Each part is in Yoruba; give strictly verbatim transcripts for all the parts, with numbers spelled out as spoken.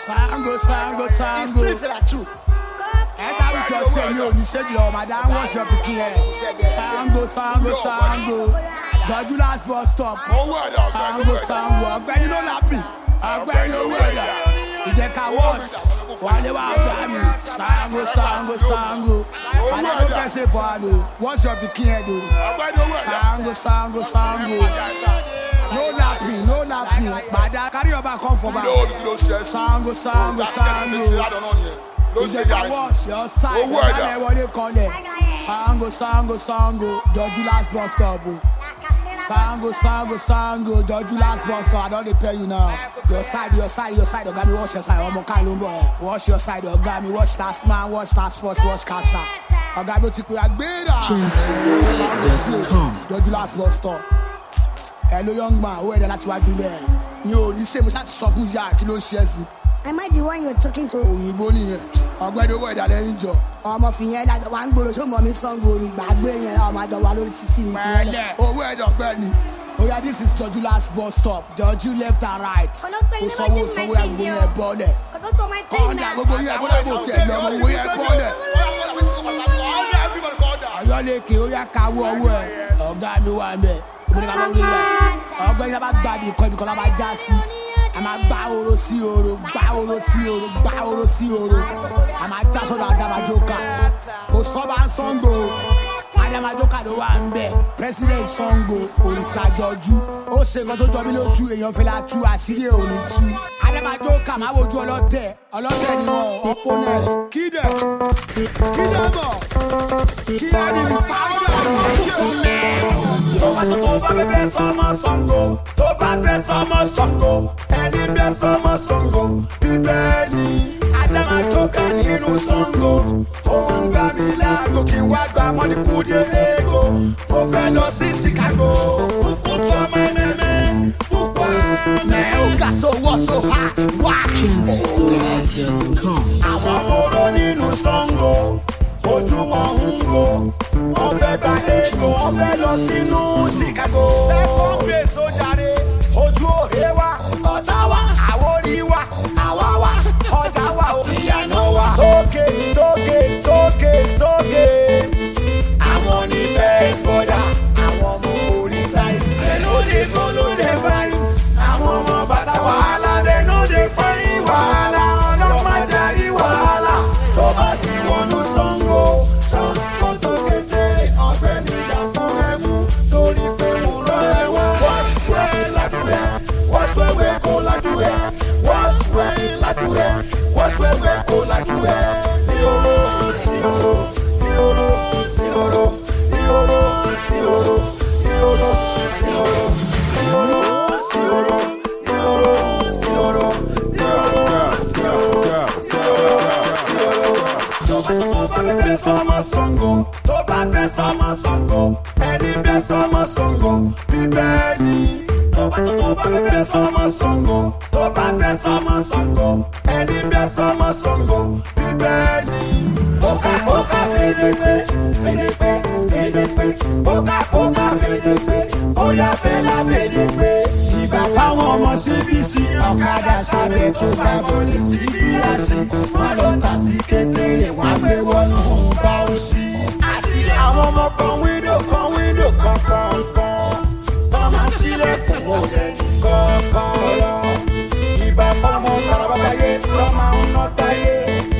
Sango, Sango, Sango. Enter with your shame, yo, you shake your madam, wash your pikin head. Sango, Sango, Sango. Doju last bus stop. Sango, Sango. Ọ̀gbẹ́ni no lapping. Ọ̀gbẹ́ni owó ẹ̀dá. Ìjẹ̀ka wash. Wale wa gbà mí. Sango, Sango, Sango. Wale no kẹ́sẹ̀ for ado. Wash your pikin head o. Sango, Sango, Sango. No lapping, no lapping. Bada carry your back come for back. Sango, Sango, Sango. Ìjẹ̀ka wash your side. Ọ̀gá wọlé kọlẹ̀. Sango, Sango, Sango. Doju last bus stop o. Sango, Sango, Sango. Doju last bus stop. I don't dey tell you now. Your side, your side, your side. Oga mi wash your side. Ọmọ kan ló ń bọ̀ ẹ́. Wash your side. Oga mi wash task man, wash task force, wash kasha. Oga mi ó ti pè àgbéra. Doju last bus stop. Hello young man, owó ẹ̀dẹ̀ láti wájú bẹ́ẹ̀. Mi ò ní ṣe mo ṣáà ti sọ fún ìyá kí ló ń ṣe é sí. Am I the one you're talking to? Òyìnbó nìyẹn. Ọ̀gbẹ́ni owó ẹ̀dá lẹ́yìn jọ. Ọmọ fìyẹn lájọ wá ń gbòòrò ṣó mọ̀ mí Sango ní gbàgbé yẹn ọmọ àjọ wa lórí títì ní fìyẹn. Pẹ̀lẹ́ owó ẹ̀dá ọ̀gbẹ́ni. Oya this is Doju last bus stop. Doju left and right. Kò sanwó sanwó àgbò yẹn bọ́lẹ̀. Kọ́ńdà gbogbo yẹn bọ́lẹ̀ bò tiẹ̀ lọ ọmọ owó yẹn bọ́lẹ̀. Ayọ̀lẹ̀kẹ̀ ó yá káwọ́ ọwọ́ ẹ̀. Ọ̀gá mi wà ń bẹ̀. Ọ̀gbẹ́ni náà bá gbàdí ikọ̀ ibìkan lábá já sí. A máa gbá oró sí oró, gbá oró sí oró, gbá oró sí oró. A máa já sọ́dọ̀ Adamajoka. Kò sọ́ba Sango. Adamajoka ló wà ń bẹ̀. President Sango olùtajọ́jú. Ó ṣe nǹkan tó jọ mí lójú èèyàn fẹ́ la tú àṣírí òní tú. Adamajoka máa wojú ọlọ́tẹ̀. Ọlọ́tẹ̀ ni wọ́n opponent. Kí dẹ̀? Kí dẹ̀ mọ̀? Kí ẹni mi pa ọ́ bẹ̀ mọ̀? Tó bá tó tó bá bẹ́bẹ́ sọ́mọ Sango. Tó bá bẹ́ sọ́mọ Sango. Ẹni bẹ́ sọ́mọ Sango. Bíbélì Adamajoka nínú Sango. Òun gbà mí láago kí n wá gbà mọ́ ní kúdé ego. Mo fẹ́ lọ sí Chicago. Kúkú tó mẹ́mẹ́mẹ́. Púpọ̀ mẹ́ ò ga so wọ́ so ha wá. Àwọn ọmọ nínú Sango. Ojú wọn ń go. Wọ́n fẹ́ gba ego. Wọ́n fẹ́ lọ sínú Chicago. Fẹ́ kọ́ gbé sójàre. Ojú òde wa. Ọ̀tá wa. Àwórí wa. Àwa wa. Ọjà wa. Ìyànà wa. Tóge tóge tóge tóge. Àwọn ní first border. Àwọn ọmọ orí price. They no dey follow the vibes. Àwọn ọmọ bàtà wàhálà. They no dey find wàhálà. Ọlọ́mọ jàrí wàhálà. Tó bá ti wọnú Sango. Ṣọ́ọ̀ṣì kò tó kété. Ọ̀gbẹ́ni ìdàpọ̀ ẹ̀mú. Torí pé mo rọ ẹ̀wọ̀n. Wọ́n ṣe ládùúgbẹ́. Wọ́n ṣe wẹ́ kó ládùúgbẹ́. Wọ́n ṣe ládùúgbẹ́. Wọ́n ṣe wẹ́ kó ládùúgbẹ́. Ní oró sí oró. Ní oró sí oró. Ní oró sí oró. Ní oró sí oró. Ní oró sí oró. Ní oró sí oró. Ní oró sí oró. Sí oró sí oró. Tó bá tó bá bẹ́ẹ̀ sọ́mọ Sango. Tó bá bẹ́ẹ̀ sọ́mọ Sango. Ẹni bẹ́ẹ̀ sọ́mọ Sango. Bíbélì. Tó bá tó tó bá bẹ́ẹ̀ sọ́mọ Sango. Tó bá bẹ́ẹ̀ sọ́mọ Sango. Ẹni bẹ́ẹ̀ sọ́mọ Sango. Bíbélì. Bókà bókà fèdèpé. Fèdèpé fèdèpé. Bókà bókà fèdèpé. Óyá fẹ́lá fèdèpé. Ìbà fáwọn ọmọ síbí sí ọ̀kadà sábẹ́ tó bá bọ́lẹ̀ síbí àṣẹ. Wọ́n lọ tà sí kékeré wá gbé wọnú bá òṣì. Àti àwọn ọmọ kan wíńdò kan wíńdò kankan kan. Tọ́ máa ṣílẹ̀kùn òde kọ́kọ́rọ́. Ìbà fáwọn karababayé tọ́ máa ń ná táyé.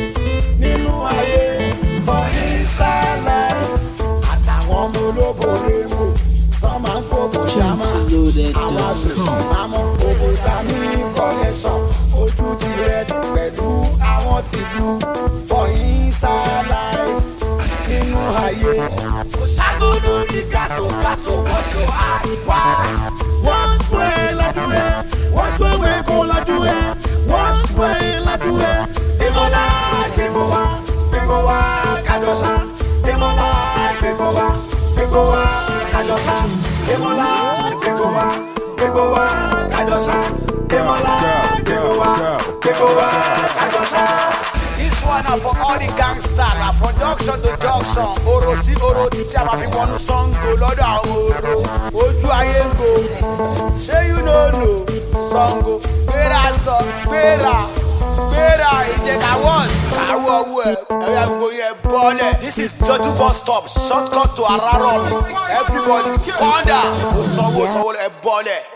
Nínú ayé for inside life. Àtàwọn ọmọ olóbòrè mú. Tọ́ máa ń fòbò jámá. Àwọn aṣòṣì máa mú òbò dání kọ́lẹ́sàn. Ojú ti rẹ̀ pẹ̀lú àwọn ti blú. For inside life. Nínú ayé. Ṣàgódò ní gàṣó-gàṣó wọ́n ṣe àìwá. Wọ́n ṣe ládùúgbẹ́. Wọ́n ṣe wẹ́kọ̀ ládùúgbẹ́. Wọ́n ṣe ládùúgbẹ́. Ìmọ̀lá gbẹ̀gbọ̀ wá. Gbẹ̀gbọ̀ wá kájọ́sá. Ìmọ̀lá gbẹ̀gbọ̀ wá. Gbẹ̀gbọ̀ wá kájọ́sá. Ìmọ̀lá gbẹ̀gbọ̀ wá. Gbẹ̀gbọ̀ wá kájọ́sá. Ìmọ̀lá gbẹ̀gbọ̀ wá. Gbẹ̀gbọ̀ wá kájọ́sá. This one na for all the gangsters, na from junction to junction. Oro sí oro títí a máa fi wọnú Sango lọ́dọ̀ àwọn oro. Ojú ayé ń go. Ṣé you no know Sango? Gbéra sọ, gbéra, gbéra. Kawas, Kawo, Bole. This is Joju bus stop, shortcut to Araromi. Everybody, Panda, Osowo, Osowo, Bole.